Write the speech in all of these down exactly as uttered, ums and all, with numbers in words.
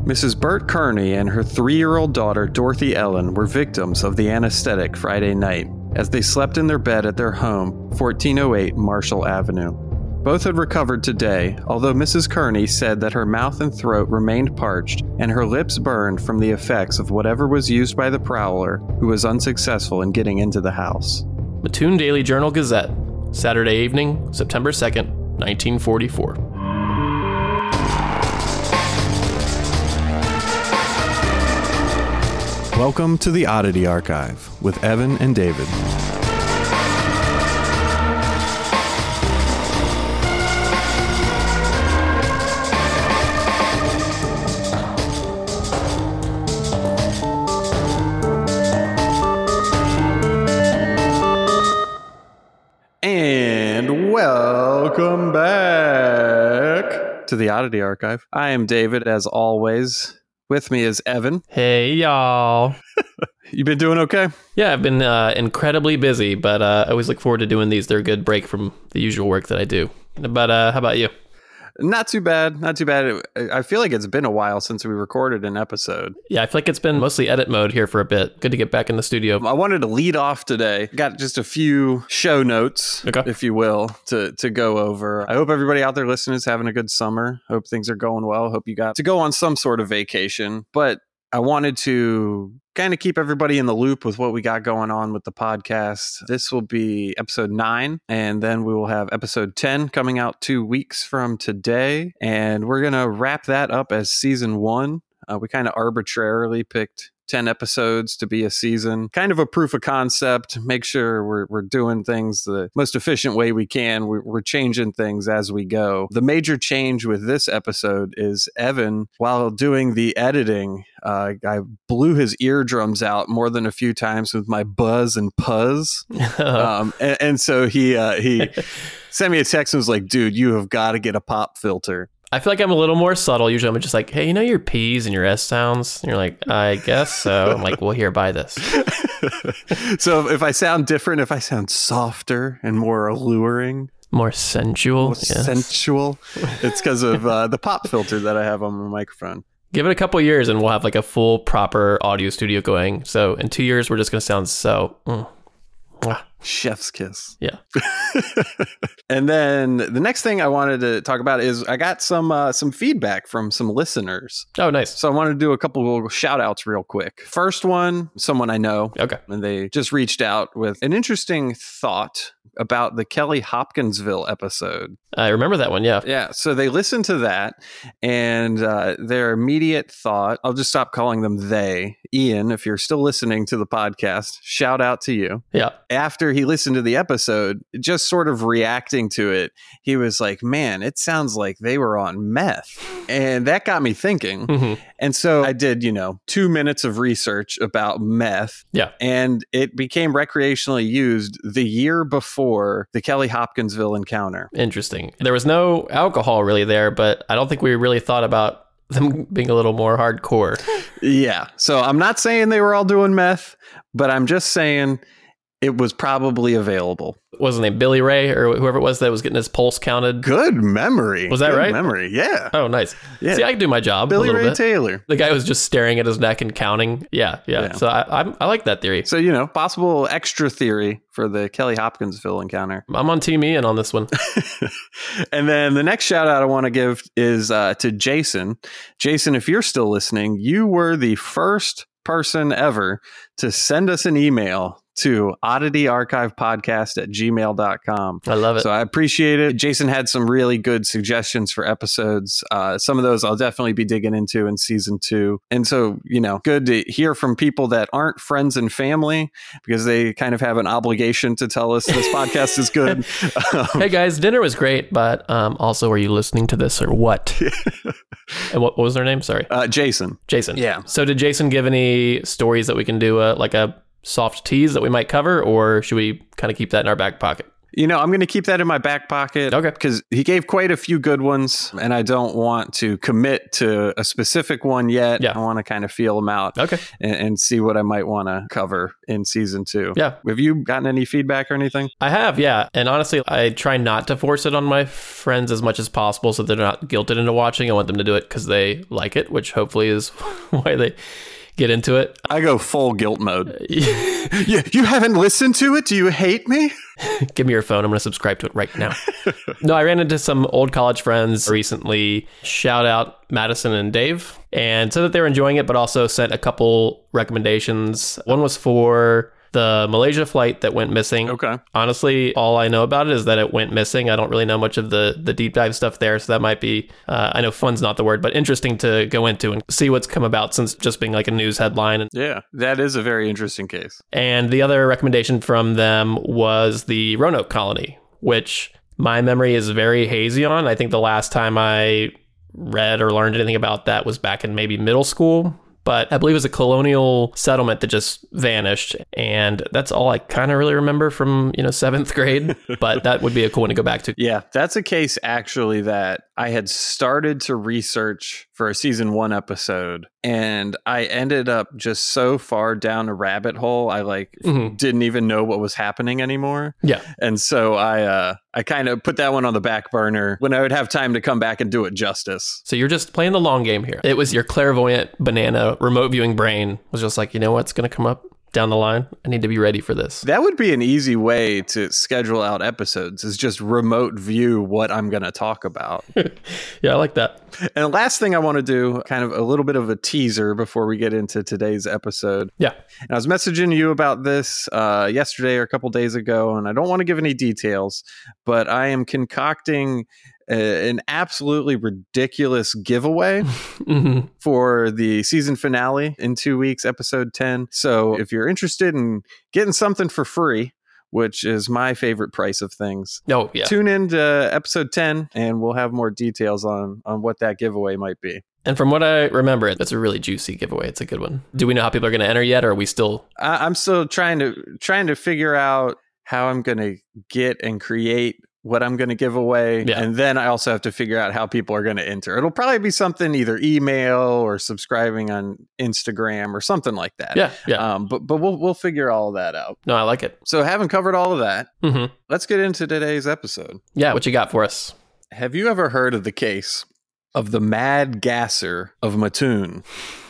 Missus Burt Kearney and her three-year-old daughter, Dorothy Ellen, were victims of the anesthetic Friday night as they slept in their bed at their home, fourteen oh eight Marshall Avenue. Both had recovered today, although Missus Kearney said that her mouth and throat remained parched and her lips burned from the effects of whatever was used by the prowler who was unsuccessful in getting into the house. Mattoon Daily Journal Gazette, Saturday evening, September second, nineteen forty-four. Welcome to the Oddity Archive with Evan and David. And welcome back to the Oddity Archive. I am David, as always. With me is Evan. Hey, y'all. You been doing okay? Yeah, I've been uh, incredibly busy, but uh, I always look forward to doing these. They're a good break from the usual work that I do. But uh, how about you? Not too bad. Not too bad. I feel like it's been a while since we recorded an episode. Yeah, I feel like it's been mostly edit mode here for a bit. Good to get back in the studio. I wanted to lead off today. Got just a few show notes, okay. if you will, to, to go over. I hope everybody out there listening is having a good summer. Hope things are going well. Hope you got to go on some sort of vacation. But I wanted to kind of keep everybody in the loop with what we got going on with the podcast. This will be episode nine, and then we will have episode ten coming out two weeks from today. And we're going to wrap that up as season one. Uh, we kind of arbitrarily picked ten episodes to be a season, kind of a proof of concept, make sure we're we're doing things the most efficient way we can. We're, we're changing things as we go. The major change with this episode is Evan, while doing the editing, uh, I blew his eardrums out more than a few times with my buzz and puzz. um, and, and so he, uh, he sent me a text and was like, dude, you have got to get a pop filter. I feel like I'm a little more subtle. Usually I'm just like, hey, you know your P's and your S sounds? And you're like, I guess so. I'm like, well, here, buy this. So if I sound different, if I sound softer and more alluring, more sensual, more yes. sensual, it's because of uh, the pop filter that I have on my microphone. Give it a couple years and we'll have like a full proper audio studio going. So in two years, we're just going to sound so... Mm. Chef's kiss. Yeah. And then the next thing I wanted to talk about is I got some uh, some feedback from some listeners. Oh, nice. So I wanted to do a couple of shout outs real quick. First one, someone I know. Okay. And they just reached out with an interesting thought about the Kelly Hopkinsville episode. I remember that one, yeah. Yeah, so they listened to that, and uh, their immediate thought, I'll just stop calling them they. Ian, if you're still listening to the podcast, shout out to you. Yeah. After he listened to the episode, just sort of reacting to it, he was like, man, it sounds like they were on meth. And that got me thinking. Mm-hmm. And so I did, you know, two minutes of research about meth. Yeah. And it became recreationally used the year before the Kelly Hopkinsville encounter. Interesting. There was no alcohol really there, but I don't think we really thought about them being a little more hardcore. Yeah. So I'm not saying they were all doing meth, but I'm just saying it was probably available. What was his name? Billy Ray or whoever it was that was getting his pulse counted. Good memory. Was that Good right? memory. Yeah. Oh, nice. Yeah. See, I can do my job. Billy a little Ray bit. Taylor. The guy was just staring at his neck and counting. Yeah, yeah. yeah. So I, I I like that theory. So, you know, possible extra theory for the Kelly Hopkinsville encounter. I'm on Team Ian on this one. And then the next shout out I want to give is uh, to Jason. Jason, if you're still listening, you were the first person ever to send us an email to oddityarchivepodcast at gmail dot com. I love it. So I appreciate it. Jason had some really good suggestions for episodes. Uh, some of those I'll definitely be digging into in season two. And so, you know, good to hear from people that aren't friends and family because they kind of have an obligation to tell us this podcast is good. Um, hey guys, dinner was great, but um, also, are you listening to this or what? And what, what was their name? Sorry. Uh, Jason. Jason. Yeah. So did Jason give any stories that we can do, uh, like a soft tease that we might cover, or should we kind of keep that in our back pocket? You know, I'm going to keep that in my back pocket. Okay. Because he gave quite a few good ones, and I don't want to commit to a specific one yet. Yeah. I want to kind of feel them out. Okay. And, and see what I might want to cover in season two. Yeah. Have you gotten any feedback or anything? I have, yeah. And honestly, I try not to force it on my friends as much as possible so they're not guilted into watching. I want them to do it because they like it, which hopefully is why they get into it. I go full guilt mode. you, you haven't listened to it? Do you hate me? Give me your phone. I'm going to subscribe to it right now. No, I ran into some old college friends recently. Shout out Madison and Dave. And said that they were enjoying it, but also sent a couple recommendations. One was for the Malaysia flight that went missing. Okay. Honestly, all I know about it is that it went missing. I don't really know much of the the deep dive stuff there. So that might be, uh, I know fun's not the word, but interesting to go into and see what's come about since just being like a news headline. Yeah, that is a very interesting case. And the other recommendation from them was the Roanoke colony, which my memory is very hazy on. I think the last time I read or learned anything about that was back in maybe middle school. But I believe it was a colonial settlement that just vanished. And that's all I kind of really remember from, you know, seventh grade. But that would be a cool one to go back to. Yeah, that's a case actually that I had started to research for a season one episode. And I ended up just so far down a rabbit hole, I like mm-hmm. didn't even know what was happening anymore. Yeah. And so I uh, I kind of put that one on the back burner when I would have time to come back and do it justice. So you're just playing the long game here. It was your clairvoyant banana remote viewing brain was just like, you know what's going to come up down the line? I need to be ready for this. That would be an easy way to schedule out episodes, is just remote view what I'm going to talk about. Yeah, I like that. And the last thing I want to do, kind of a little bit of a teaser before we get into today's episode. Yeah. And I was messaging you about this uh, yesterday or a couple days ago, and I don't want to give any details, but I am concocting a, an absolutely ridiculous giveaway mm-hmm. for the season finale in two weeks, episode ten. So if you're interested in getting something for free, which is my favorite price of things. Oh, yeah. Tune in to episode ten, and we'll have more details on, on what that giveaway might be. And from what I remember, it's a really juicy giveaway. It's a good one. Do we know how people are going to enter yet, or are we still... I, I'm still trying to trying to figure out how I'm going to get and create what I'm going to give away. Yeah. And then I also have to figure out how people are going to enter. It'll probably be something either email or subscribing on Instagram or something like that. Yeah. Yeah. Um, but but we'll we'll figure all that out. No, I like it. So having covered all of that, mm-hmm. let's get into today's episode. Yeah. What you got for us? Have you ever heard of the case of the Mad Gasser of Mattoon?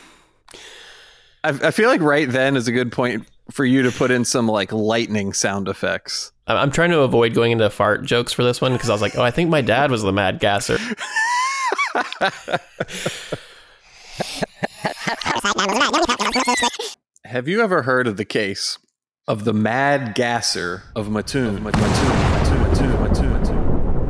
I, I feel like right then is a good point for you to put in some like lightning sound effects. I'm trying to avoid going into fart jokes for this one because I was like, oh, I think my dad was the Mad Gasser. Have you ever heard of the case of the Mad Gasser of Mattoon? Mattoon, Mattoon, Mattoon, Mattoon, Mattoon.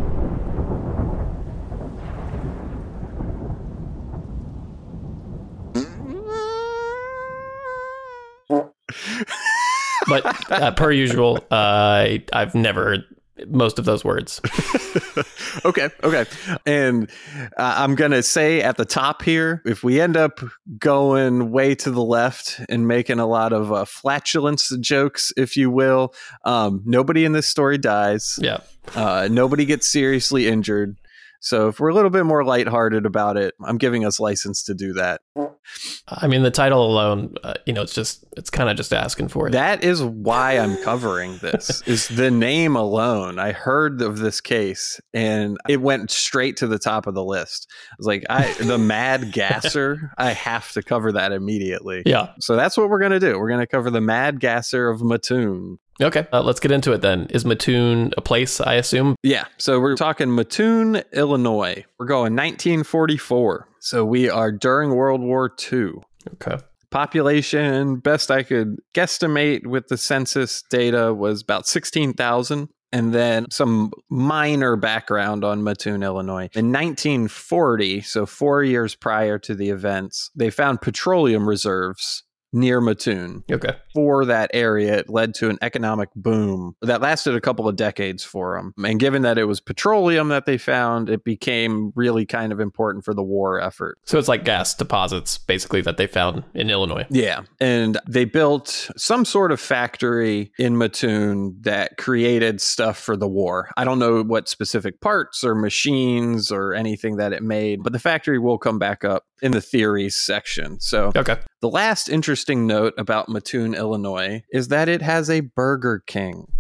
But uh, per usual, uh, I, I've never heard most of those words. okay, okay. And uh, I'm going to say at the top here, if we end up going way to the left and making a lot of uh, flatulence jokes, if you will, um, nobody in this story dies. Yeah. Uh, nobody gets seriously injured. So if we're a little bit more lighthearted about it, I'm giving us license to do that. I mean, the title alone, uh, you know, it's just, it's kind of just asking for it. That is why I'm covering this, is the name alone. I heard of this case and it went straight to the top of the list. I was like, I, the Mad Gasser, I have to cover that immediately. Yeah. So that's what we're going to do. We're going to cover the Mad Gasser of Mattoon. Okay, uh, let's get into it then. Is Mattoon a place, I assume? Yeah, so we're talking Mattoon, Illinois. We're going nineteen forty-four. So we are during World War Two. Okay. Population, best I could guesstimate with the census data, was about sixteen thousand. And then some minor background on Mattoon, Illinois. In nineteen forty, so four years prior to the events, they found petroleum reserves near Mattoon. Okay. For that area, it led to an economic boom that lasted a couple of decades for them. And given that it was petroleum that they found, it became really kind of important for the war effort. So it's like gas deposits, basically, that they found in Illinois. Yeah. And they built some sort of factory in Mattoon that created stuff for the war. I don't know what specific parts or machines or anything that it made, but the factory will come back up in the theories section. So Okay. the last interesting note about Mattoon, Illinois, is that it has a Burger King.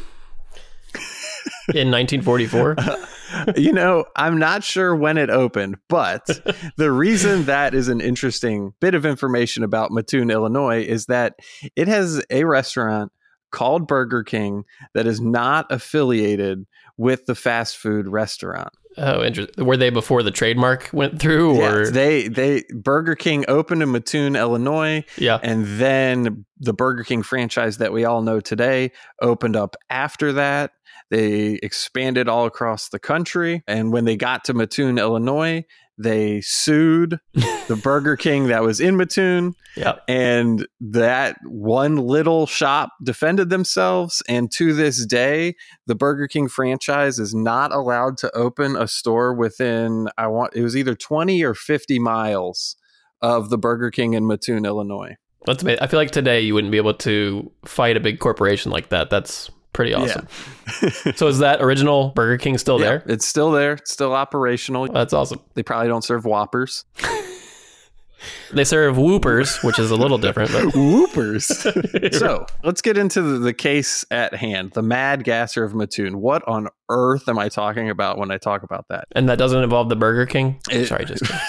In nineteen forty-four? You know, I'm not sure when it opened, but the reason that is an interesting bit of information about Mattoon, Illinois, is that it has a restaurant called Burger King that is not affiliated with the fast food restaurant. Oh, interesting. Were they before the trademark went through? Or Yes, they they Burger King opened in Mattoon, Illinois, yeah, and then the Burger King franchise that we all know today opened up after that. They expanded all across the country, and when they got to Mattoon, Illinois, they sued the Burger King that was in Mattoon. yeah. And that one little shop defended themselves. And to this day, the Burger King franchise is not allowed to open a store within, I want, it was either twenty or fifty miles of the Burger King in Mattoon, Illinois. That's amazing. I feel like today you wouldn't be able to fight a big corporation like that. That's pretty awesome. Yeah. So is that original Burger King still Yeah, there? it's still there. It's still operational. That's awesome. They probably don't serve Whoppers. They serve Whoopers, which is a little different. But Whoopers. So let's get into the, the case at hand. The Mad Gasser of Mattoon. What on earth am I talking about when I talk about that? And that doesn't involve the Burger King? It- Sorry, just kidding.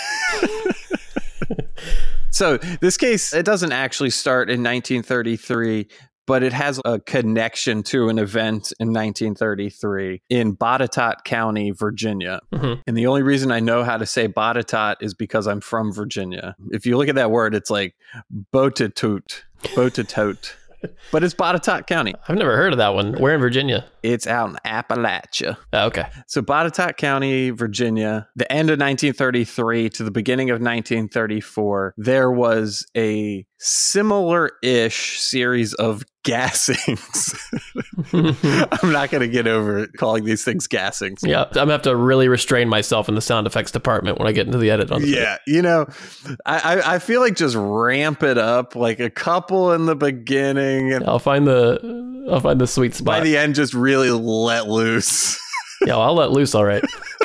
So this case, it doesn't actually start in nineteen thirty-three, but it has a connection to an event in nineteen thirty-three in Botetourt County, Virginia. Mhm. And the only reason I know how to say Botetourt is because I'm from Virginia. If you look at that word, it's like Botetourt, Botetourt. But it's Botetourt County. I've never heard of that one. Where in Virginia? It's out in Appalachia. Oh, okay. So Botetourt County, Virginia, the end of nineteen thirty-three to the beginning of nineteen thirty-four, there was a similar-ish series of gassings. I'm not going to get over calling these things gassings. Yeah, I'm going to have to really restrain myself in the sound effects department when I get into the edit on this. Yeah, you know, I, I I feel like just ramp it up, like a couple in the beginning, and I'll find the I'll find the sweet spot. by the end, just really let loose. Yeah, well, I'll let loose, all right.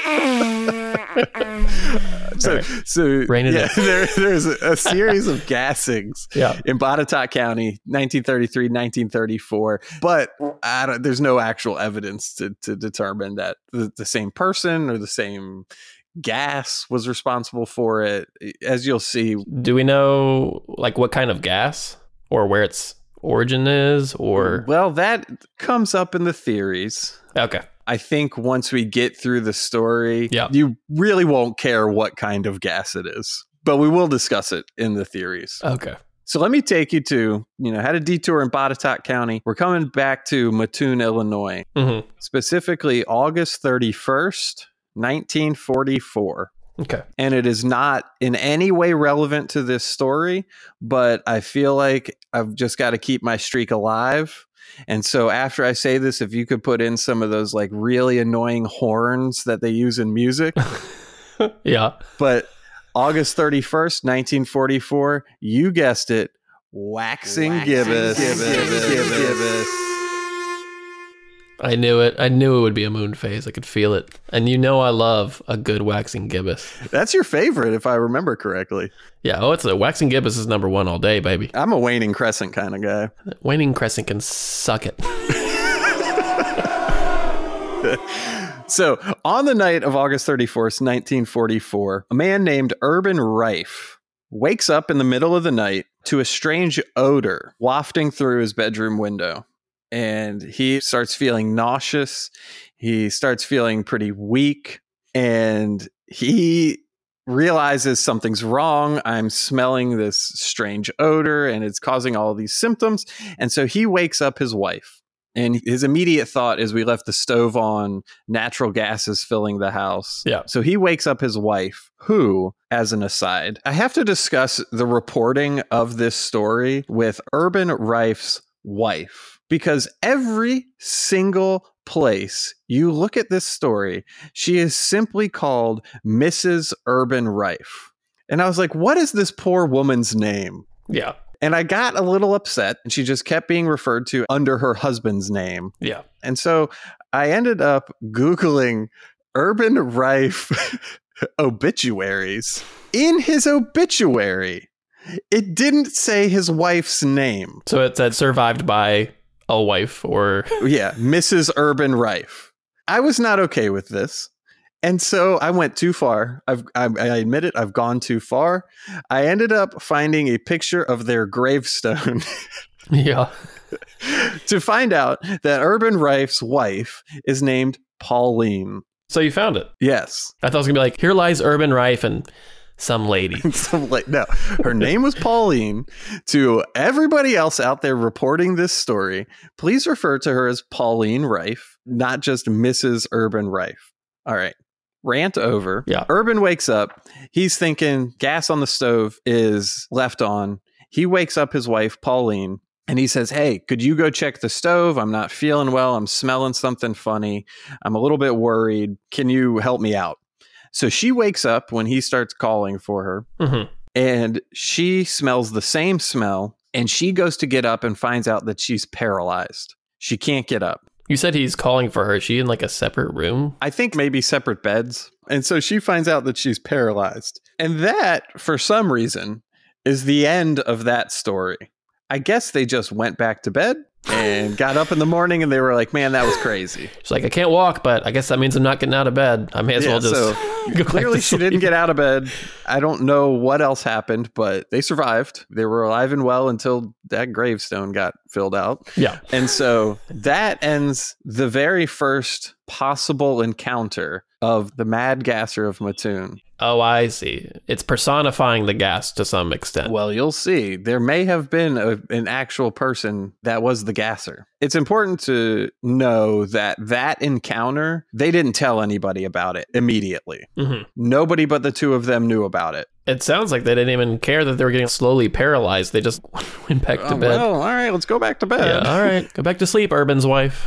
So, Right. so Rein it yeah, in. there, there's a, a series of gassings Yeah. in Botetourt County, nineteen thirty-three, nineteen thirty-four. But I don't, there's no actual evidence to, to determine that the, the same person or the same gas was responsible for it. As you'll see, Do we know like what kind of gas or where its origin is or well, that comes up in the theories. okay. I think once we get through the story, Yeah. you really won't care what kind of gas it is. But we will discuss it in the theories. Okay. So let me take you to, you know, had a detour in Botetourt County. We're coming back to Mattoon, Illinois, Mm-hmm. specifically August thirty-first, nineteen forty-four. Okay. And it is not in any way relevant to this story, but I feel like I've just got to keep my streak alive. And so after I say this, if you could put in some of those like really annoying horns that they use in music. Yeah. But August thirty-first, nineteen forty-four, you guessed it, waxing, Waxing gibbous. gibbous. Gibbous. Gibbous. I knew it. I knew it would be a moon phase. I could feel it. And you know I love a good waxing gibbous. That's your favorite, if I remember correctly. Yeah. Oh, it's a waxing gibbous is number one all day, baby. I'm a waning crescent kind of guy. Waning crescent can suck it. So, on the night of August thirty-first, nineteen forty-four, a man named Urban Rife wakes up in the middle of the night to a strange odor wafting through his bedroom window. And he starts feeling nauseous. He starts feeling pretty weak. And he realizes something's wrong. I'm smelling this strange odor and it's causing all these symptoms. And so he wakes up his wife. And his immediate thought is we left the stove on, natural gas is filling the house. Yeah. So he wakes up his wife, who, as an aside, I have to discuss the reporting of this story with Urban Reif's wife, because every single place you look at this story, she is simply called Missus Urban Reif. And I was like, what is this poor woman's name? Yeah. And I got a little upset, and she just kept being referred to under her husband's name. Yeah. And so I ended up Googling Urban Reif obituaries. In his obituary, it didn't say his wife's name. So it said survived by a wife or... Yeah, Missus Urban Reif. I was not okay with this. And so I went too far. I've, I, I admit it. I've gone too far. I ended up finding a picture of their gravestone. Yeah. To find out that Urban Reif's wife is named Pauline. So you found it? Yes. I thought it was going to be like, here lies Urban Reif and some lady. Some la- no, her name was Pauline. To everybody else out there reporting this story, please refer to her as Pauline Reif, not just Missus Urban Reif. All right. Rant over. Yeah. Urban wakes up. He's thinking gas on the stove is left on. He wakes up his wife, Pauline, and he says, hey, could you go check the stove? I'm not feeling well. I'm smelling something funny. I'm a little bit worried. Can you help me out? So she wakes up when he starts calling for her, Mm-hmm. and she smells the same smell, and she goes to get up and finds out that she's paralyzed. She can't get up. You said he's calling for her. Is she in like a separate room? I think maybe separate beds. And so she finds out that she's paralyzed. And that, for some reason, is the end of that story. I guess they just went back to bed and got up in the morning and they were like, man, that was crazy. She's like, I can't walk, but I guess that means I'm not getting out of bed. I may as Yeah, well just so go back clearly to she sleep. didn't get out of bed. I don't know what else happened, but they survived. They were alive and well until that gravestone got filled out. Yeah. And so that ends the very first possible encounter of the Mad Gasser of Mattoon. Oh, I see. It's personifying the gas to some extent. Well, you'll see. There may have been a, an actual person that was the gasser. It's important to know that that encounter, they didn't tell anybody about it immediately. Mm-hmm. Nobody but the two of them knew about it. It sounds like they didn't even care that they were getting slowly paralyzed. They just went back to Oh, bed. well, all right, let's go back to bed. Yeah, all right. Go back to sleep, Urban's wife.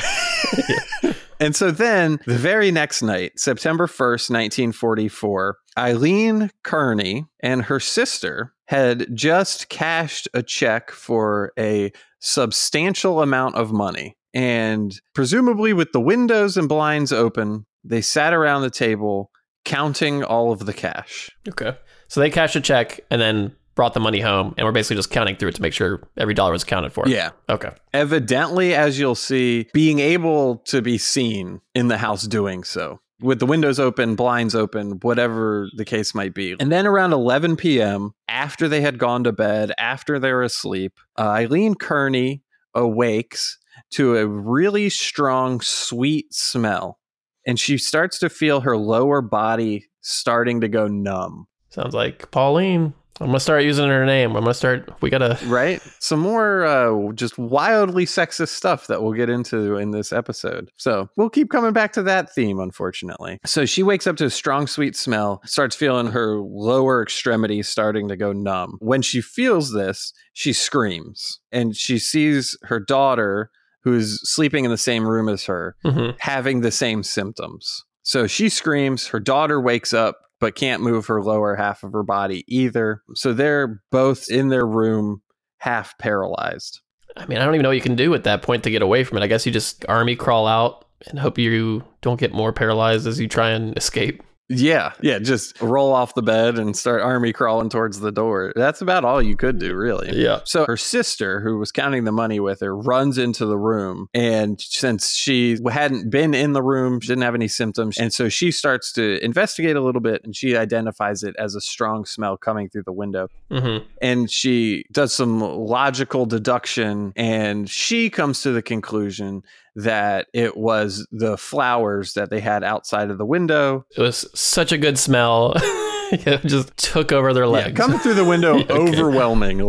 Yeah. And so then the very next night, September first, nineteen forty-four, Eileen Kearney and her sister had just cashed a check for a substantial amount of money. And presumably with the windows and blinds open, they sat around the table counting all of the cash. Okay. So they cashed a check and then brought the money home, and we're basically just counting through it to make sure every dollar was accounted for. Yeah. Okay. Evidently, as you'll see, being able to be seen in the house doing so, with the windows open, blinds open, whatever the case might be. And then around eleven p.m., after they had gone to bed, after they were asleep, uh, Eileen Kearney awakes to a really strong, sweet smell. And she starts to feel her lower body starting to go numb. Sounds like Pauline. I'm going to start using her name. I'm going to start, we got to... Right? Some more uh, just wildly sexist stuff that we'll get into in this episode. So we'll keep coming back to that theme, unfortunately. So she wakes up to a strong, sweet smell, starts feeling her lower extremities starting to go numb. When she feels this, she screams. And she sees her daughter, who's sleeping in the same room as her, Mm-hmm. having the same symptoms. So she screams, her daughter wakes up, but can't move her lower half of her body either. So they're both in their room, half paralyzed. I mean, I don't even know what you can do at that point to get away from it. I guess you just army crawl out and hope you don't get more paralyzed as you try and escape. Yeah, yeah, just roll off the bed and start army crawling towards the door. That's about all you could do, really. Yeah. So her sister, who was counting the money with her, runs into the room. And since she hadn't been in the room, she didn't have any symptoms. And so she starts to investigate a little bit, and she identifies it as a strong smell coming through the window. Mm-hmm. And she does some logical deduction, and she comes to the conclusion that it was the flowers that they had outside of the window. It was such a good smell. It just took over their legs. Yeah, coming through the window Okay. overwhelmingly.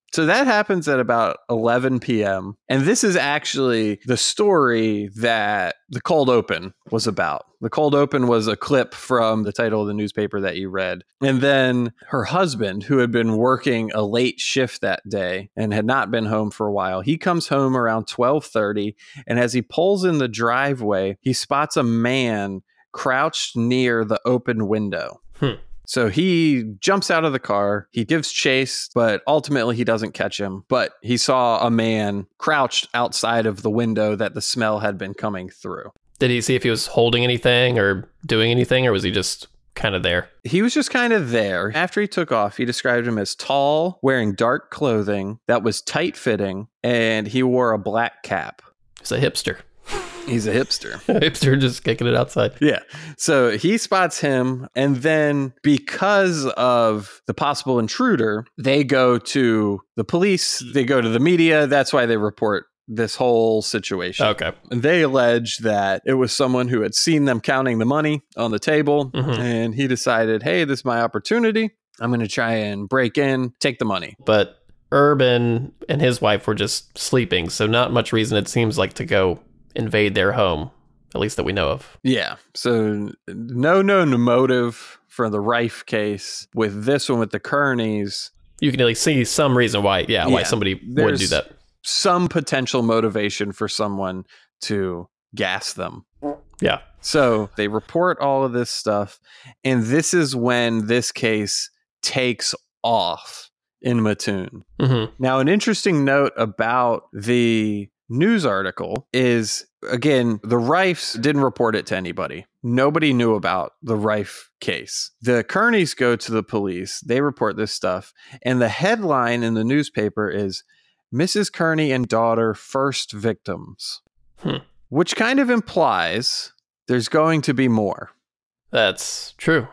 So that happens at about eleven p.m. And this is actually the story that the cold open was about. The cold open was a clip from the title of the newspaper that you read. And then her husband, who had been working a late shift that day and had not been home for a while, he comes home around twelve thirty. And as he pulls in the driveway, he spots a man crouched near the open window. Hmm. So he jumps out of the car, he gives chase, but ultimately he doesn't catch him. But he saw a man crouched outside of the window that the smell had been coming through. Did he see if he was holding anything or doing anything, or was he just kind of there? He was just kind of there. After he took off, he described him as tall, wearing dark clothing that was tight-fitting, and he wore a black cap. He's a hipster. He's a hipster. Hipster just kicking it outside. Yeah. So he spots him. And then because of the possible intruder, they go to the police. They go to the media. That's why they report this whole situation. Okay. And they allege that it was someone who had seen them counting the money on the table. Mm-hmm. And he decided, hey, this is my opportunity. I'm going to try and break in, take the money. But Urban and his wife were just sleeping. So not much reason, it seems like, to go invade their home, at least that we know of. Yeah. So no known motive for the Rife case. With this one, with the Kearneys, you can at least see some reason why, yeah, why yeah, somebody would do that. Some potential motivation for someone to gas them. Yeah. So they report all of this stuff, and this is when this case takes off in Mattoon. Mm-hmm. Now, an interesting note about the news article is, again, the Rifes didn't report it to anybody. Nobody knew about the Rife case. The Kearneys go to the police. They report this stuff. And the headline in the newspaper is, Missus Kearney and daughter first victims, hmm. which kind of implies there's going to be more. That's true.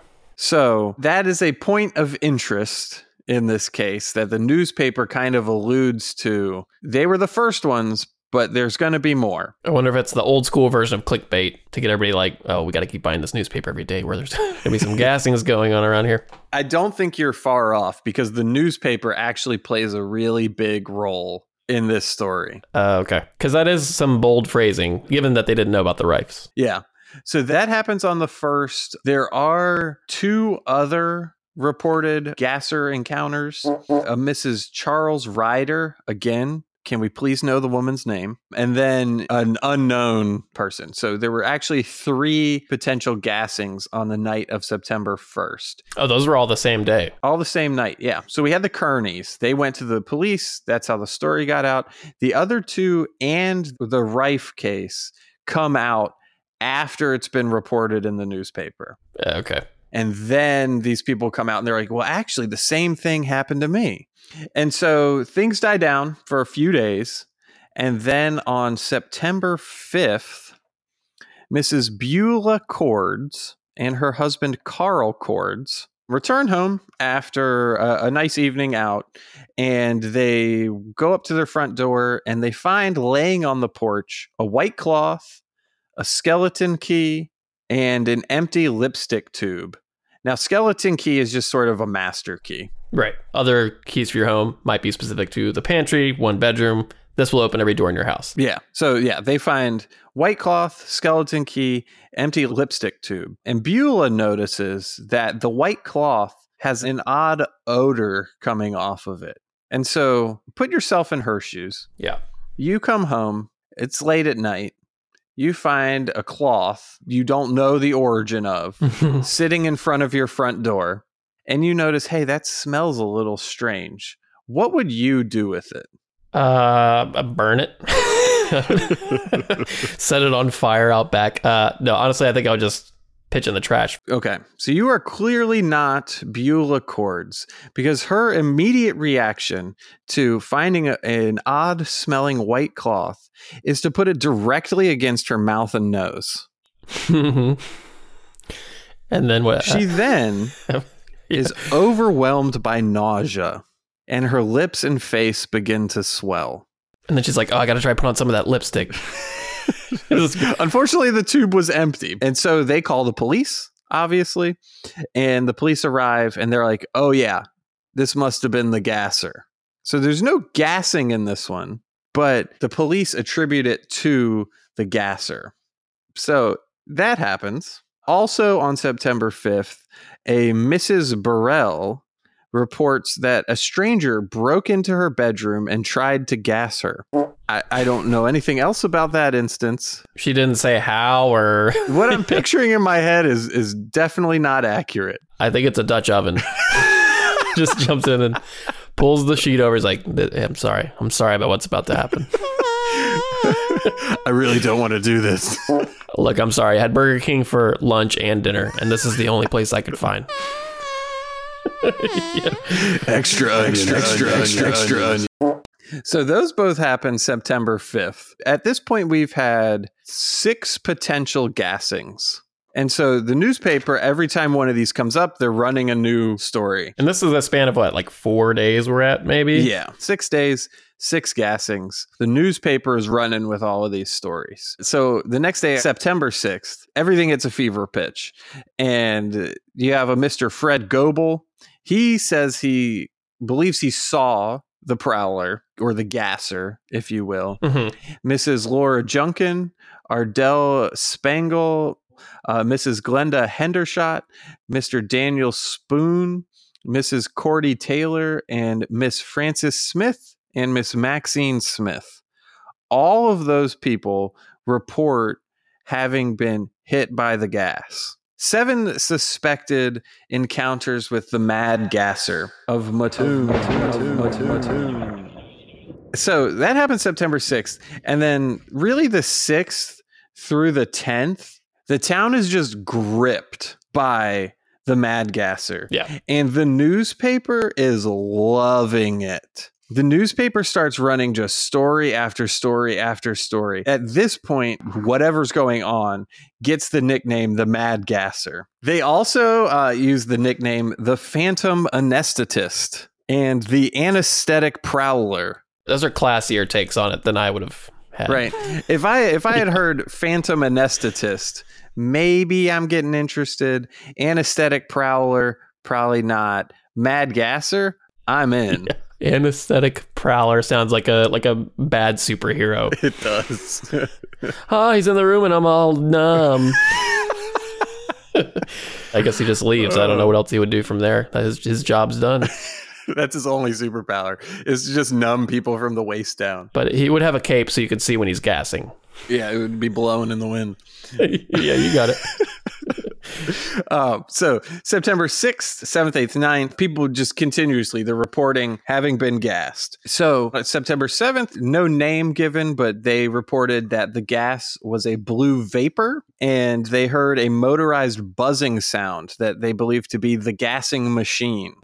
So that is a point of interest in this case that the newspaper kind of alludes to. They were the first ones, but there's going to be more. I wonder if it's the old school version of clickbait to get everybody like, oh, we got to keep buying this newspaper every day where there's going to be some gassings going on around here. I don't think you're far off, because the newspaper actually plays a really big role in this story. Uh, okay. Because that is some bold phrasing, given that they didn't know about the Rifes. Yeah. So that happens on the first. There are two other reported gasser encounters. Uh, Missus Charles Ryder, again, can we please know the woman's name? And then an unknown person. So there were actually three potential gassings on the night of September first. Oh, those were all the same day. All the same night, yeah. So we had the Kearneys. They went to the police. That's how the story got out. The other two and the Rife case come out after it's been reported in the newspaper. Okay. And then these people come out and they're like, well, actually, the same thing happened to me. And so things die down for a few days. And then on September fifth, Missus Beulah Cords and her husband, Carl Cords, return home after a, a nice evening out. And they go up to their front door and they find laying on the porch a white cloth, a skeleton key, and an empty lipstick tube. Now, skeleton key is just sort of a master key. Right. Other keys for your home might be specific to the pantry, one bedroom. This will open every door in your house. Yeah. So, yeah, they find white cloth, skeleton key, empty lipstick tube. And Beulah notices that the white cloth has an odd odor coming off of it. And so put yourself in her shoes. Yeah. You come home. It's late at night. You find a cloth you don't know the origin of sitting in front of your front door, and you notice, hey, that smells a little strange. What would you do with it? Uh, burn it. Set it on fire out back. Uh, no, honestly, I think I'll just pitch in the trash. Okay, so you are clearly not Beulah Cords, because her immediate reaction to finding a, an odd smelling white cloth is to put it directly against her mouth and nose. And then what? She then yeah. is overwhelmed by nausea, and her lips and face begin to swell. And then she's like, oh, I got to try to put on some of that lipstick. Unfortunately, the tube was empty. And so they call the police, obviously. And the police arrive and they're like, oh, yeah, this must have been the gasser. So there's no gassing in this one, but the police attribute it to the gasser. So that happens. Also on September fifth, a Missus Burrell reports that a stranger broke into her bedroom and tried to gas her. I, I don't know anything else about that instance. She didn't say how or... What I'm picturing in my head is is definitely not accurate. I think it's a Dutch oven. Just jumps in and pulls the sheet over. He's like, I'm sorry. I'm sorry about what's about to happen. I really don't want to do this. Look, I'm sorry. I had Burger King for lunch and dinner, and this is the only place I could find. Yeah. Extra onion, extra, extra, onion, extra, extra onion. onion. So those both happened September fifth. At this point, we've had six potential gassings. And so the newspaper, every time one of these comes up, they're running a new story. And this is a span of what, like four days we're at, maybe? Yeah. Six days, six gassings. The newspaper is running with all of these stories. So the next day, September sixth, everything hits a fever pitch. And you have a Mister Fred Goebel. He says he believes he saw the prowler, or the gasser, if you will. Mm-hmm. Missus Laura Junkin, Ardell Spangle, uh, Missus Glenda Hendershot, Mister Daniel Spoon, Missus Cordy Taylor, and Miss Frances Smith and Miss Maxine Smith. All of those people report having been hit by the gas. Seven suspected encounters with the mad gasser of Mattoon. So that happened September sixth. And then really the sixth through the tenth, the town is just gripped by the mad gasser. Yeah. And the newspaper is loving it. The newspaper starts running just story after story after story. At this point, whatever's going on gets the nickname the Mad Gasser. They also uh, use the nickname the Phantom Anesthetist and the Anesthetic Prowler. Those are classier takes on it than I would have had. Right. If I if I had heard Phantom Anesthetist, maybe I'm getting interested. Anesthetic Prowler, probably not. Mad Gasser, I'm in. Yeah. Anesthetic Prowler sounds like a like a bad superhero. It does. Oh, he's in the room and I'm all numb. I guess he just leaves. I don't know what else he would do from there. His, his job's done. That's his only superpower, is to just numb people from the waist down. But he would have a cape so you could see when he's gassing. Yeah, it would be blowing in the wind. Yeah, you got it. uh, so September sixth, seventh, eighth, ninth, people just continuously, they're reporting having been gassed. So uh, September seventh, no name given, but they reported that the gas was a blue vapor, and they heard a motorized buzzing sound that they believed to be the gassing machine.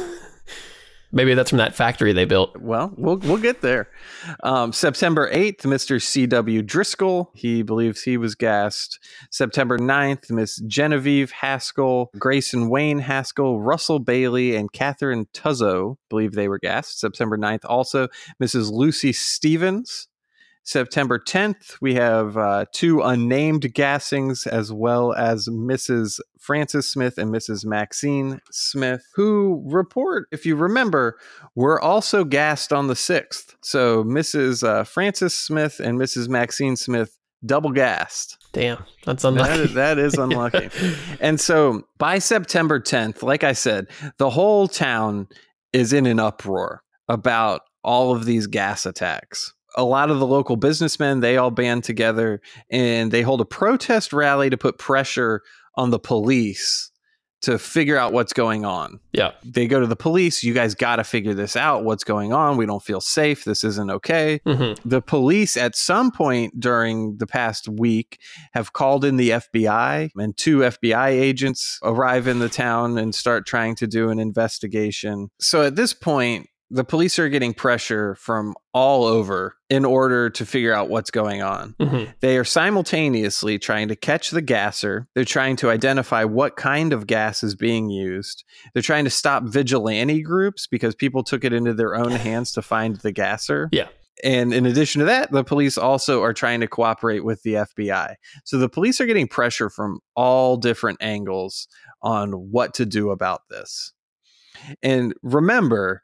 Maybe that's from that factory they built. Well, we'll we'll get there. Um, September eighth, Mister C W Driscoll, he believes he was gassed. September ninth, Miss Genevieve Haskell, Grayson Wayne Haskell, Russell Bailey, and Catherine Tuzzo believe they were gassed. September ninth, also Missus Lucy Stevens. September tenth, we have uh, two unnamed gassings, as well as Missus Frances Smith and Missus Maxine Smith, who report, if you remember, were also gassed on the sixth. So Missus Uh, Frances Smith and Missus Maxine Smith double gassed. Damn, that's unlucky. That is, that is unlucky. And so by September tenth, like I said, the whole town is in an uproar about all of these gas attacks. A lot of the local businessmen, they all band together and they hold a protest rally to put pressure on the police to figure out what's going on. Yeah. They go to the police. You guys got to figure this out. What's going on? We don't feel safe. This isn't okay. Mm-hmm. The police at some point during the past week have called in the F B I, and two F B I agents arrive in the town and start trying to do an investigation. So at this point, the police are getting pressure from all over in order to figure out what's going on. Mm-hmm. They are simultaneously trying to catch the gasser. They're trying to identify what kind of gas is being used. They're trying to stop vigilante groups because people took it into their own hands to find the gasser. Yeah. And in addition to that, the police also are trying to cooperate with the F B I. So the police are getting pressure from all different angles on what to do about this. And remember,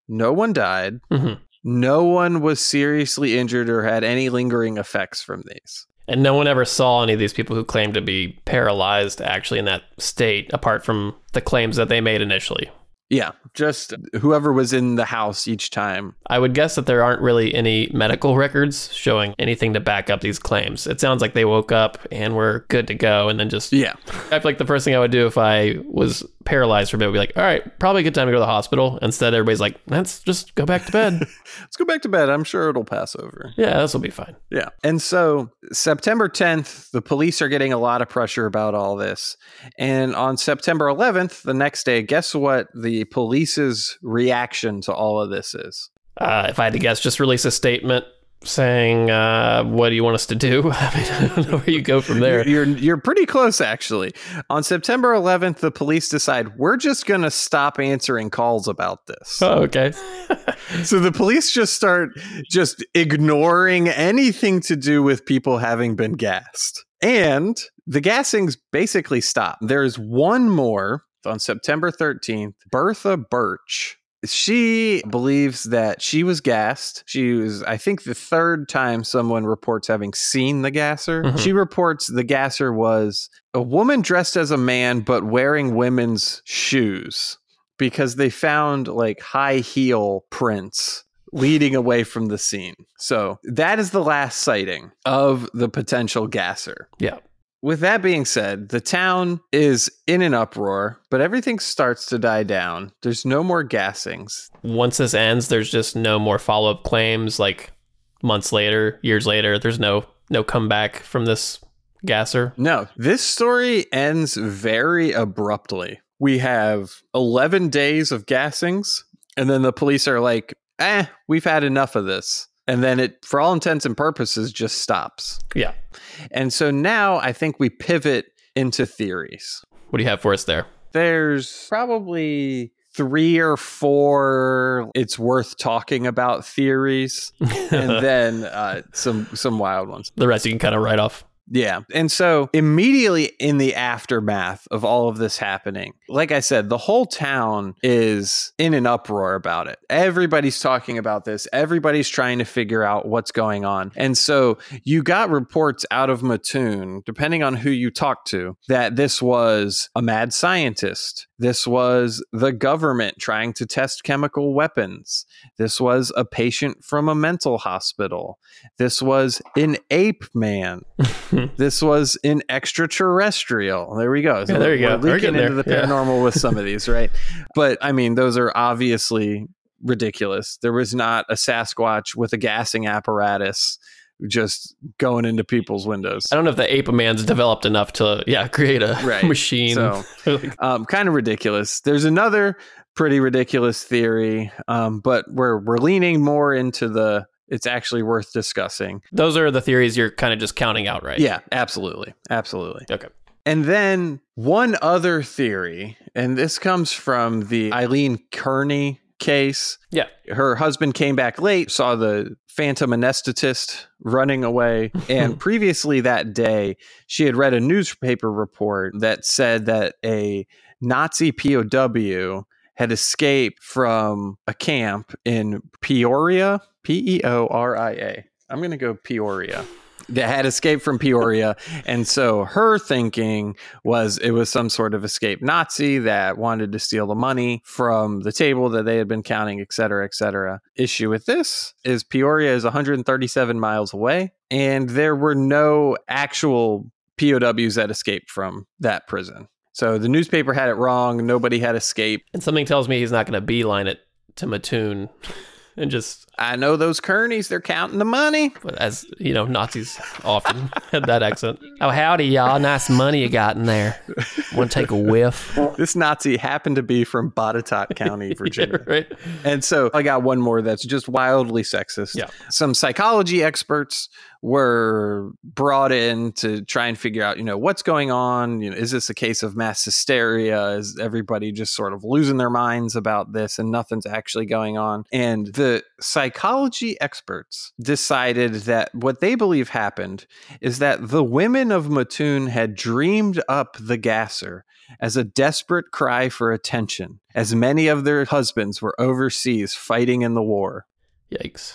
No one died. Mm-hmm. No one was seriously injured or had any lingering effects from these. And no one ever saw any of these people who claimed to be paralyzed actually in that state, apart from the claims that they made initially. Yeah, just whoever was in the house each time. I would guess that there aren't really any medical records showing anything to back up these claims. It sounds like they woke up and were good to go and then just... Yeah. I feel like the first thing I would do if I was paralyzed for a bit would be like, all right, probably a good time to go to the hospital. Instead, everybody's like, let's just go back to bed. Let's go back to bed. I'm sure it'll pass over. Yeah, this will be fine. Yeah. And so September tenth, the police are getting a lot of pressure about all this. And on September eleventh, the next day, guess what the police's reaction to all of this is? Uh, if I had to guess, just release a statement saying, uh, what do you want us to do? I mean, I don't know where you go from there. You're, you're, you're pretty close, actually. On September eleventh, the police decide, we're just going to stop answering calls about this. Oh, okay. So the police just start just ignoring anything to do with people having been gassed. And the gassings basically stop. There's one more on September thirteenth, Bertha Birch. She believes that she was gassed. She was, I think, the third time someone reports having seen the gasser. Mm-hmm. She reports the gasser was a woman dressed as a man, but wearing women's shoes because they found like high heel prints leading away from the scene. So that is the last sighting of the potential gasser. Yeah. With that being said, the town is in an uproar, but everything starts to die down. There's no more gassings. Once this ends, there's just no more follow-up claims, like months later, years later. There's no no comeback from this gasser. No, this story ends very abruptly. We have eleven days of gassings, and then the police are like, eh, we've had enough of this. And then it, for all intents and purposes, just stops. Yeah. And so now I think we pivot into theories. What do you have for us there? There's probably three or four it's worth talking about theories, and then uh, some some wild ones. The rest you can kind of write off. Yeah. And so immediately in the aftermath of all of this happening, like I said, the whole town is in an uproar about it. Everybody's talking about this. Everybody's trying to figure out what's going on. And so you got reports out of Mattoon, depending on who you talk to, that this was a mad scientist. This was the government trying to test chemical weapons. This was a patient from a mental hospital. This was an ape man. This was an extraterrestrial. There we go. So yeah, there you we're go. leaking into there. the paranormal yeah. with some of these, right? But I mean, those are obviously ridiculous. There was not a Sasquatch with a gassing apparatus just going into people's windows. I don't know if the ape man's developed enough to, yeah, create a right. machine. So, um, kind of ridiculous. There's another pretty ridiculous theory, um, but we're we're leaning more into the it's actually worth discussing. Those are the theories you're kind of just counting out, right? Yeah, absolutely. Absolutely. Okay. And then one other theory, and this comes from the Eileen Kearney case. Yeah. Her husband came back late, saw the phantom anesthetist running away. And previously that day, she had read a newspaper report that said that a Nazi P O W had escaped from a camp in Peoria, P E O R I A. I'm going to go Peoria. That had escaped from Peoria. And so her thinking was it was some sort of escaped Nazi that wanted to steal the money from the table that they had been counting, et cetera, et cetera. Issue with this is Peoria is one hundred thirty-seven miles away, and there were no actual P O Ws that escaped from that prison. So the newspaper had it wrong. Nobody had escaped. And something tells me he's not going to beeline it to Mattoon and just... I know those Kearneys, they're counting the money. But as, you know, Nazis often had that accent. Oh, howdy, y'all. Nice money you got in there. Want to take a whiff? This Nazi happened to be from Botetourt County, Virginia. Yeah, right. And so I got one more that's just wildly sexist. Yeah. Some psychology experts were brought in to try and figure out, you know, what's going on. You know, is this a case of mass hysteria? Is everybody just sort of losing their minds about this and nothing's actually going on? And the psychology experts decided that what they believe happened is that the women of Mattoon had dreamed up the gasser as a desperate cry for attention, as many of their husbands were overseas fighting in the war. Yikes.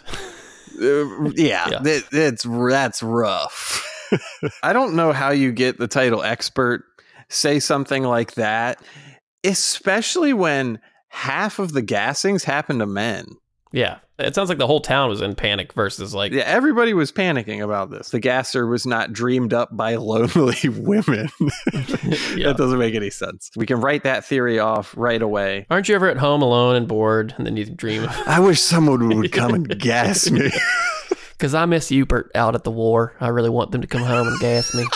Uh, yeah, Yeah. That, that's that's rough. I don't know how you get the title expert, say something like that, especially when half of the gassings happen to men. Yeah. It sounds like the whole town was in panic versus like... Yeah, everybody was panicking about this. The gasser was not dreamed up by lonely women. Yeah. That doesn't make any sense. We can write that theory off right away. Aren't you ever at home alone and bored and then you dream of... I wish someone would come and gas me. Because I miss Hubert out at the war. I really want them to come home and gas me.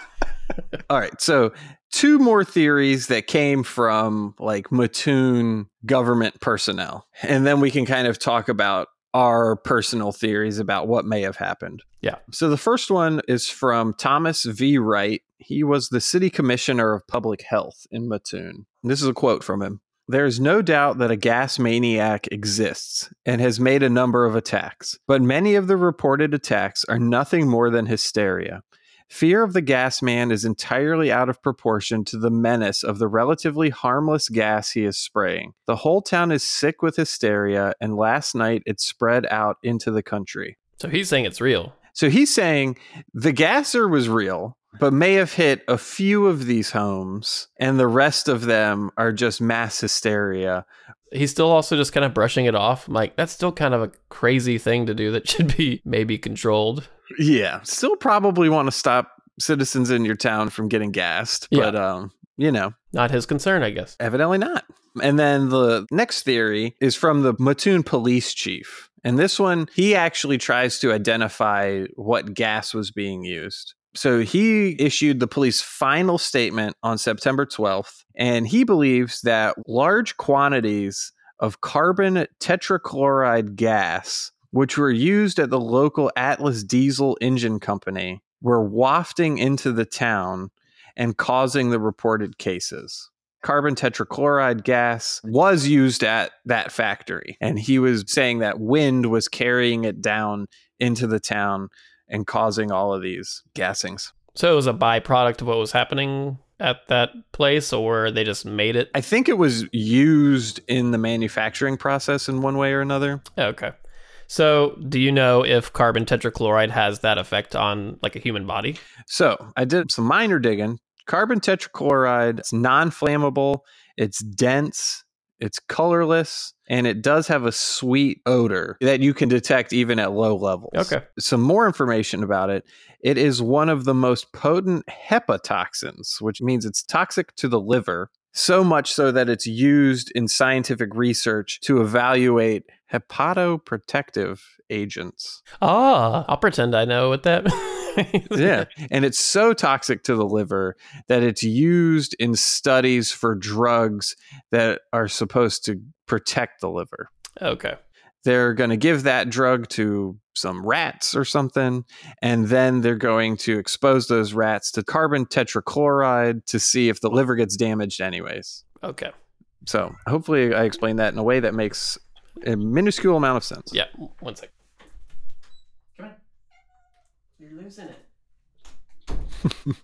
All right, so two more theories that came from like Mattoon government personnel. And then we can kind of talk about our personal theories about what may have happened. Yeah. So the first one is from Thomas V. Wright. He was the city commissioner of public health in Mattoon. This is a quote from him. There is no doubt that a gas maniac exists and has made a number of attacks, but many of the reported attacks are nothing more than hysteria. Fear of the gas man is entirely out of proportion to the menace of the relatively harmless gas he is spraying. The whole town is sick with hysteria, and last night it spread out into the country. So he's saying it's real. So he's saying the gasser was real, but may have hit a few of these homes, and the rest of them are just mass hysteria. He's still also just kind of brushing it off. I'm like, that's still kind of a crazy thing to do that should be maybe controlled. Yeah, still probably want to stop citizens in your town from getting gassed, but, Yeah. um, you know. Not his concern, I guess. Evidently not. And then the next theory is from the Mattoon police chief. And this one, he actually tries to identify what gas was being used. So he issued the police final statement on September twelfth, and he believes that large quantities of carbon tetrachloride gas, which were used at the local Atlas Diesel Engine Company, were wafting into the town and causing the reported cases. Carbon tetrachloride gas was used at that factory, and he was saying that wind was carrying it down into the town and causing all of these gassings. So it was a byproduct of what was happening at that place, or they just made it? I think it was used in the manufacturing process in one way or another. Okay. So do you know if carbon tetrachloride has that effect on like a human body? So I did some minor digging. Carbon tetrachloride, it's non-flammable, it's dense, it's colorless, and it does have a sweet odor that you can detect even at low levels. Okay. Some more information about it. It is one of the most potent hepatotoxins, which means it's toxic to the liver, so much so that it's used in scientific research to evaluate hepatoprotective agents. Ah, I'll pretend I know what that means. Yeah. And it's so toxic to the liver that it's used in studies for drugs that are supposed to protect the liver. Okay. They're going to give that drug to some rats or something, and then they're going to expose those rats to carbon tetrachloride to see if the liver gets damaged anyways. Okay. So hopefully I explained that in a way that makes a minuscule amount of sense. Yeah. One sec. Come on. You're losing it.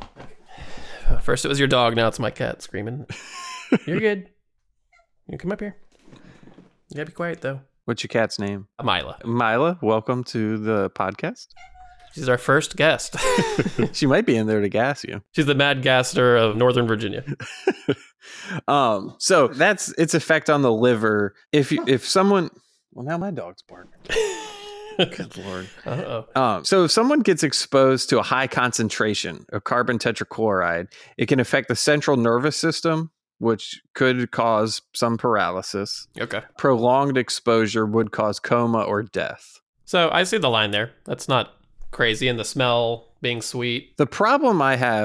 First it was your dog, now it's my cat screaming. You're good. You come up here. You gotta be quiet though. What's your cat's name? Mila. Mila, welcome to the podcast. She's our first guest. She might be in there to gas you. She's the Mad Gaster of Northern Virginia. um, so that's its effect on the liver. If you, if someone, well, now my dog's barking. Good Lord. Uh-oh. Um, so if someone gets exposed to a high concentration of carbon tetrachloride, it can affect the central nervous system, which could cause some paralysis. Okay. Prolonged exposure would cause coma or death. So I see the line there. That's not crazy. And the smell being sweet. The problem I have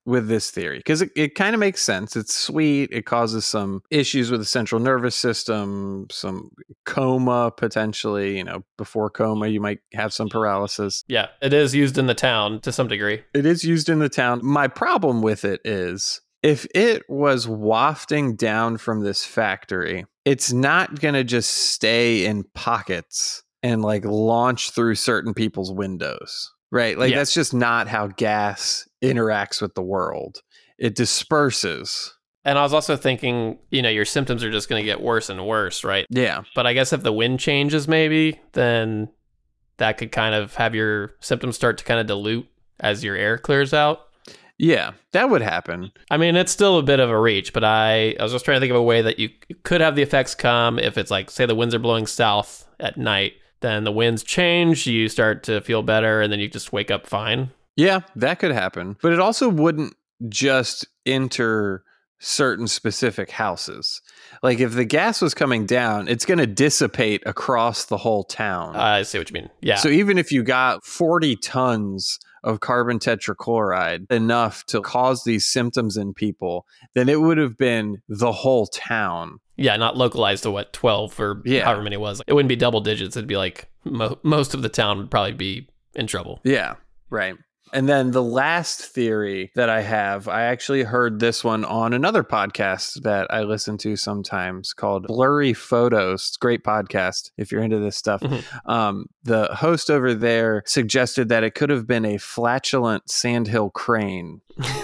with this theory because it, it kind of makes sense. It's sweet. It causes some issues with the central nervous system, some coma potentially. You know, before coma, you might have some paralysis. Yeah, it is used in the town to some degree. It is used in the town. My problem with it is if it was wafting down from this factory, it's not going to just stay in pockets and like launch through certain people's windows. Right. Like, yeah. That's just not how gas interacts with the world. It disperses. And I was also thinking, you know, your symptoms are just going to get worse and worse. Right. Yeah. But I guess if the wind changes, maybe, then that could kind of have your symptoms start to kind of dilute as your air clears out. Yeah, that would happen. I mean, it's still a bit of a reach, but I, I was just trying to think of a way that you could have the effects come if it's like, say, the winds are blowing south at night. Then the winds change, you start to feel better, and then you just wake up fine. Yeah, that could happen. But it also wouldn't just enter certain specific houses. Like if the gas was coming down, it's going to dissipate across the whole town. Uh, I see what you mean. Yeah. So even if you got forty tons of carbon tetrachloride, enough to cause these symptoms in people, then it would have been the whole town. Yeah, not localized to what, twelve or yeah. however many it was. It wouldn't be double digits. It'd be like mo- most of the town would probably be in trouble. Yeah, right. And then the last theory that I have, I actually heard this one on another podcast that I listen to sometimes called Blurry Photos. It's a great podcast if you're into this stuff. Mm-hmm. Um, the host over there suggested that it could have been a flatulent sandhill crane.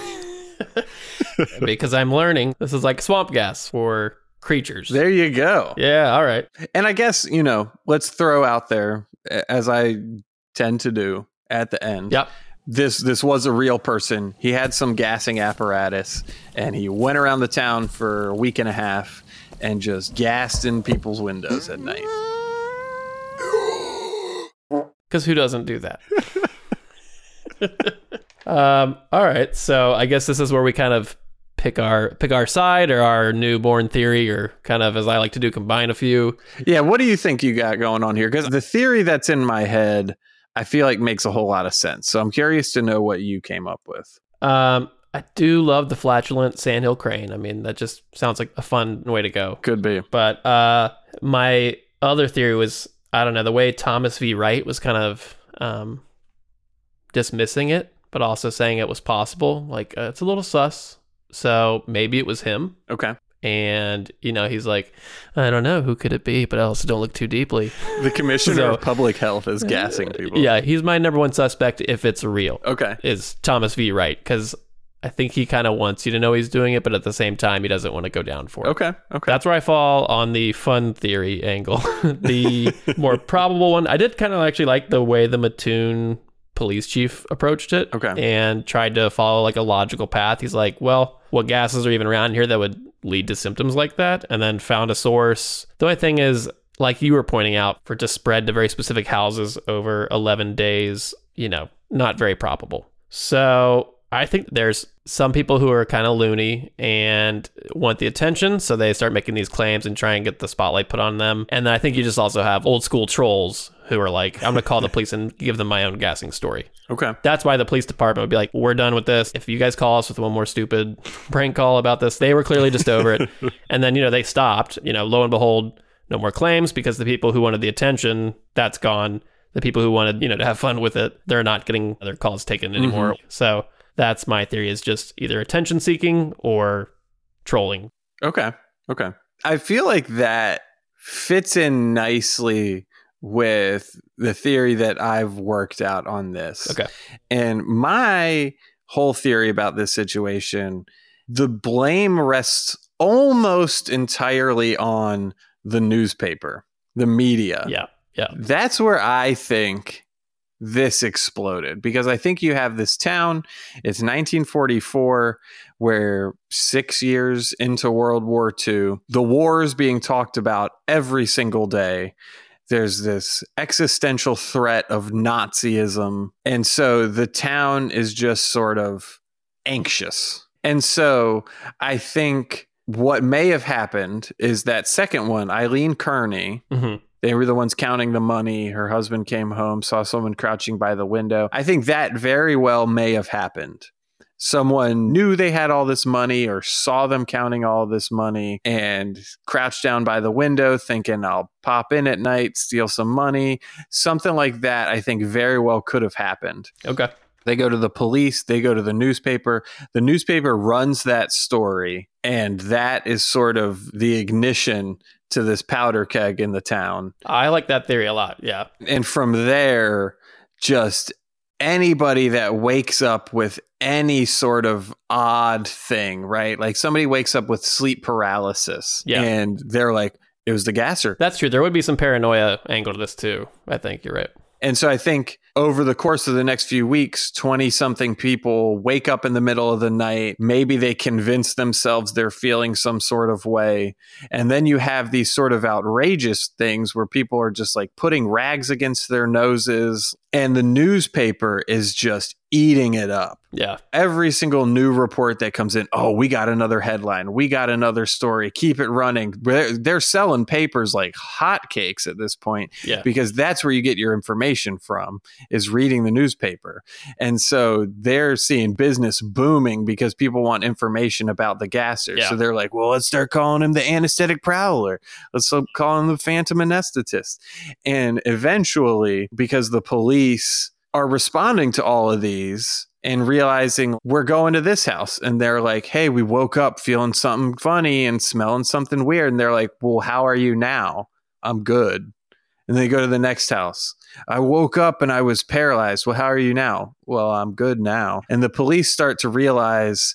Because I'm learning this is like swamp gas for creatures. There you go. Yeah, all right. And I guess, you know, let's throw out there, as I tend to do at the end. Yep. This this was a real person. He had some gassing apparatus, and he went around the town for a week and a half and just gassed in people's windows at night. Because who doesn't do that? um, all right, so I guess this is where we kind of pick our pick our side or our newborn theory, or kind of, as I like to do, combine a few. Yeah, what do you think you got going on here? Because the theory that's in my head, I feel like makes a whole lot of sense. So I'm curious to know what you came up with. Um, I do love the flatulent sandhill crane. I mean, that just sounds like a fun way to go. Could be. But uh, my other theory was, I don't know, the way Thomas V. Wright was kind of um, dismissing it, but also saying it was possible. Like, uh, it's a little sus. So maybe it was him. Okay. And, you know, he's like, I don't know, who could it be? But also don't look too deeply. The commissioner so, of public health is gassing people. Yeah, he's my number one suspect if it's real. Okay. Is Thomas V. Wright. Because I think he kind of wants you to know he's doing it, but at the same time, he doesn't want to go down for it. Okay. Okay. That's where I fall on the fun theory angle. The more probable one, I did kind of actually like the way the Mattoon police chief approached it. Okay. And tried to follow like a logical path. He's like, well, what gases are even around here that would lead to symptoms like that? And then found a source. The only thing is, like you were pointing out, for it to spread to very specific houses over eleven days, you know, not very probable. So I think there's some people who are kind of loony and want the attention, so they start making these claims and try and get the spotlight put on them. And then I think you just also have old school trolls who are like, I'm going to call the police and give them my own gassing story. Okay. That's why the police department would be like, we're done with this. If you guys call us with one more stupid prank call about this, they were clearly just over it. And then, you know, they stopped. You know, lo and behold, no more claims, because the people who wanted the attention, that's gone. The people who wanted, you know, to have fun with it, they're not getting their calls taken anymore. Mm-hmm. So that's my theory, is just either attention seeking or trolling. Okay. Okay. I feel like that fits in nicely with the theory that I've worked out on this. Okay. And my whole theory about this situation, the blame rests almost entirely on the newspaper, the media. Yeah. Yeah. That's where I think this exploded, because I think you have this town. It's nineteen forty-four, where six years into World War Two, the war is being talked about every single day. There's this existential threat of Nazism. And so the town is just sort of anxious. And so I think what may have happened is that second one, Eileen Kearney, mm-hmm. they were the ones counting the money. Her husband came home, saw someone crouching by the window. I think that very well may have happened. someone knew they had all this money or saw them counting all this money and crouched down by the window thinking, I'll pop in at night, steal some money. Something like that, I think very well could have happened. Okay. They go to the police, they go to the newspaper. The newspaper runs that story, and that is sort of the ignition to this powder keg in the town. I like that theory a lot. Yeah. And from there, just anybody that wakes up with any sort of odd thing, right? Like somebody wakes up with sleep paralysis, yeah. and they're like, it was the gasser. That's true. There would be some paranoia angle to this too. I think you're right. And so I think over the course of the next few weeks, twenty-something people wake up in the middle of the night. Maybe they convince themselves they're feeling some sort of way. And then you have these sort of outrageous things where people are just like putting rags against their noses. And the newspaper is just eating it up. Yeah. Every single new report that comes in, oh, we got another headline. We got another story. Keep it running. They're, they're selling papers like hotcakes at this point, yeah. because that's where you get your information from, is reading the newspaper. And so they're seeing business booming because people want information about the gasser. Yeah. So they're like, well, let's start calling him the anesthetic prowler. Let's start calling him the phantom anesthetist. And eventually, because the police are responding to all of these and realizing we're going to this house, and they're like, hey, we woke up feeling something funny and smelling something weird. And they're like, well, how are you now? I'm good. And they go to the next house. I woke up and I was paralyzed. Well, how are you now? Well, I'm good now. And the police start to realize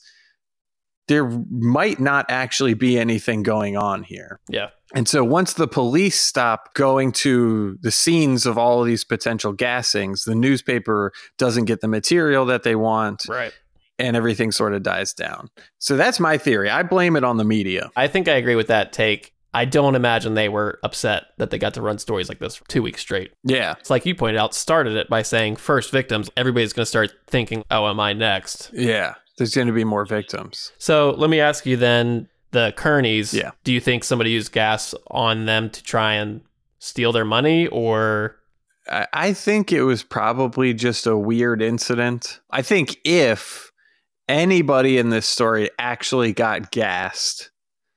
there might not actually be anything going on here. Yeah. And so once the police stop going to the scenes of all of these potential gassings, the newspaper doesn't get the material that they want. Right. And everything sort of dies down. So that's my theory. I blame it on the media. I think I agree with that take. I don't imagine they were upset that they got to run stories like this for two weeks straight. Yeah. It's like you pointed out, started it by saying first victims. Everybody's going to start thinking, oh, am I next? Yeah. There's going to be more victims. So let me ask you then, the Kearneys, yeah. do you think somebody used gas on them to try and steal their money, or? I, I think it was probably just a weird incident. I think if anybody in this story actually got gassed,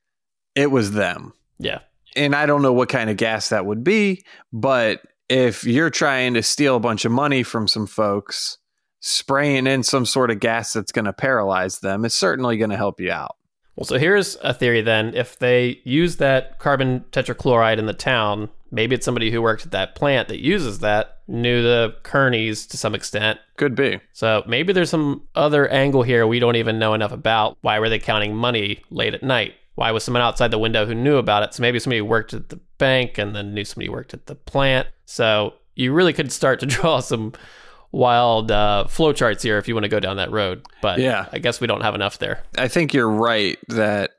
it was them. Yeah. And I don't know what kind of gas that would be, but if you're trying to steal a bunch of money from some folks, spraying in some sort of gas that's going to paralyze them is certainly going to help you out. Well, so here's a theory then. If they use that carbon tetrachloride in the town, maybe it's somebody who works at that plant that uses that, knew the Kearneys to some extent. Could be. So maybe there's some other angle here we don't even know enough about. Why were they counting money late at night? Why was someone outside the window who knew about it? So maybe somebody worked at the bank and then knew somebody worked at the plant. So you really could start to draw some wild uh, flowcharts here if you want to go down that road. But yeah. I guess we don't have enough there. I think you're right that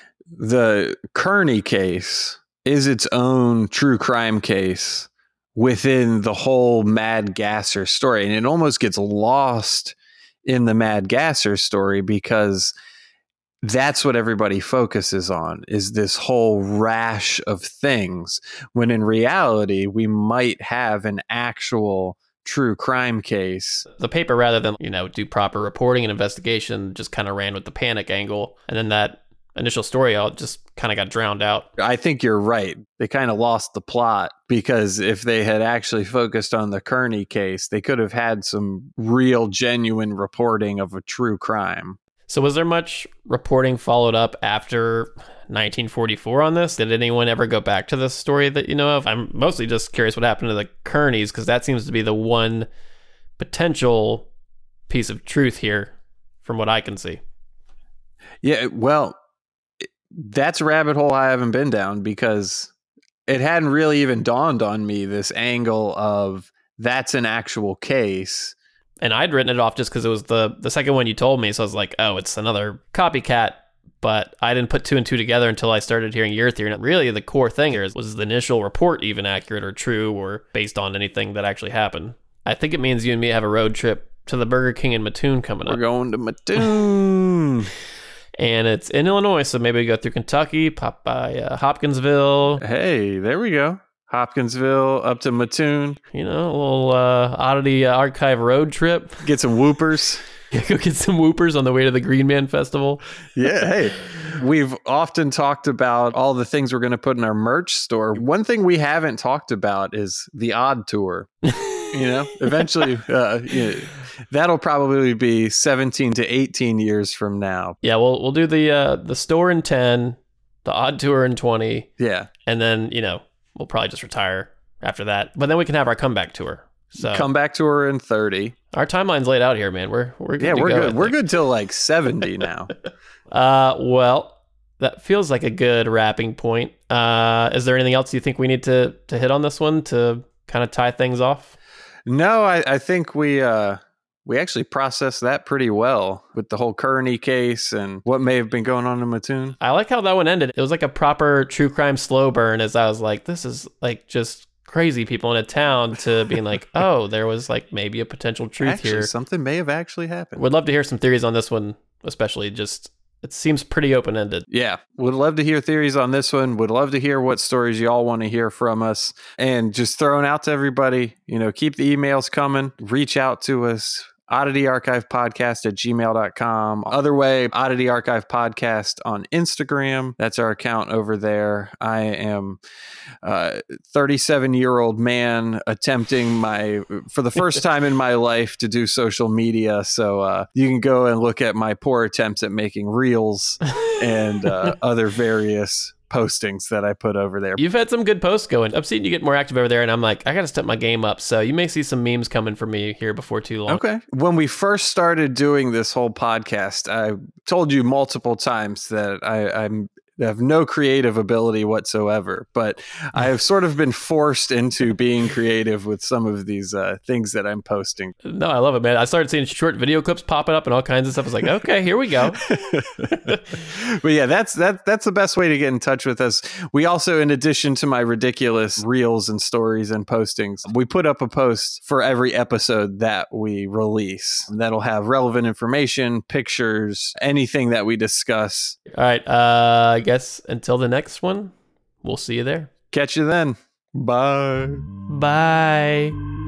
the Kearney case is its own true crime case within the whole Mad Gasser story. And it almost gets lost in the Mad Gasser story because that's what everybody focuses on, is this whole rash of things, when in reality, we might have an actual true crime case. The paper, rather than, you know, do proper reporting and investigation, just kind of ran with the panic angle. And then that initial story all just kind of got drowned out. I think you're right. They kind of lost the plot, because if they had actually focused on the Kearney case, they could have had some real, genuine reporting of a true crime. So was there much reporting followed up after nineteen forty-four on this? Did anyone ever go back to this story that you know of? I'm mostly just curious what happened to the Kearneys, because that seems to be the one potential piece of truth here from what I can see. Yeah, well, that's a rabbit hole I haven't been down, because it hadn't really even dawned on me, this angle of that's an actual case. And I'd written it off just because it was the, the second one you told me. So I was like, oh, it's another copycat. But I didn't put two and two together until I started hearing your theory. And really, the core thing here is, was the initial report even accurate or true or based on anything that actually happened? I think it means you and me have a road trip to the Burger King in Mattoon coming up. We're going to Mattoon. And it's in Illinois, so maybe we go through Kentucky, pop by uh, Hopkinsville. Hey, there we go. Hopkinsville up to Mattoon. You know, a little uh, oddity uh, archive road trip. Get some whoopers. Go get some whoopers on the way to the Green Man Festival. Yeah, hey, we've often talked about all the things we're going to put in our merch store. One thing we haven't talked about is the Odd Tour. You know, eventually, uh, you know, that'll probably be seventeen to eighteen years from now. Yeah, we'll we'll do the uh, the store in ten, the Odd Tour in twenty. Yeah, and then you know we'll probably just retire after that. But then we can have our comeback tour. So comeback tour in thirty. Our timeline's laid out here, man. We're we're good yeah, to we're go, good. We're good till like seventy now. uh, well, that feels like a good wrapping point. Uh, is there anything else you think we need to to hit on this one to kind of tie things off? No, I, I think we uh, we actually processed that pretty well with the whole Kearney case and what may have been going on in Mattoon. I like how that one ended. It was like a proper true crime slow burn, as I was like, this is like just crazy people in a town, to being like, oh, there was like maybe a potential truth actually, here. Something may have actually happened. Would love to hear some theories on this one, especially just... It seems pretty open-ended. Yeah. Would love to hear theories on this one. Would love to hear what stories y'all want to hear from us. And just throwing out to everybody, you know, keep the emails coming. Reach out to us. Oddity Archive Podcast at gmail dot com. Other way, Oddity Archive Podcast on Instagram. That's our account over there. I am a thirty-seven-year-old man attempting my, for the first time in my life, to do social media. So uh, you can go and look at my poor attempts at making reels and uh, other various postings that I put over there. You've had some good posts going. I've seen you get more active over there, and I'm like, I got to step my game up. So you may see some memes coming from me here before too long. Okay. When we first started doing this whole podcast, I told you multiple times that I, I'm I have no creative ability whatsoever, but I have sort of been forced into being creative with some of these uh, things that I'm posting. No, I love it, man. I started seeing short video clips popping up and all kinds of stuff. I was like, okay, here we go. But yeah, that's that that's the best way to get in touch with us. We also, in addition to my ridiculous reels and stories and postings, we put up a post for every episode that we release. That'll have relevant information, pictures, anything that we discuss. All right. Uh, I guess until the next one, we'll see you there. Catch you then. Bye. Bye.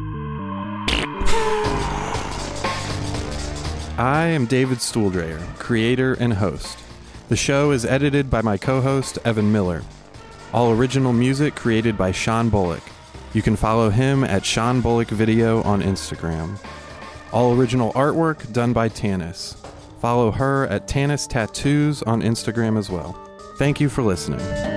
I am David Stuhldreher, creator and host. The show is edited by my co-host, Evan Miller. All original music created by Sean Bullock. You can follow him at Sean Bullock Video on Instagram. All original artwork done by Tanis. Follow her at Tanis Tattoos on Instagram as well. Thank you for listening.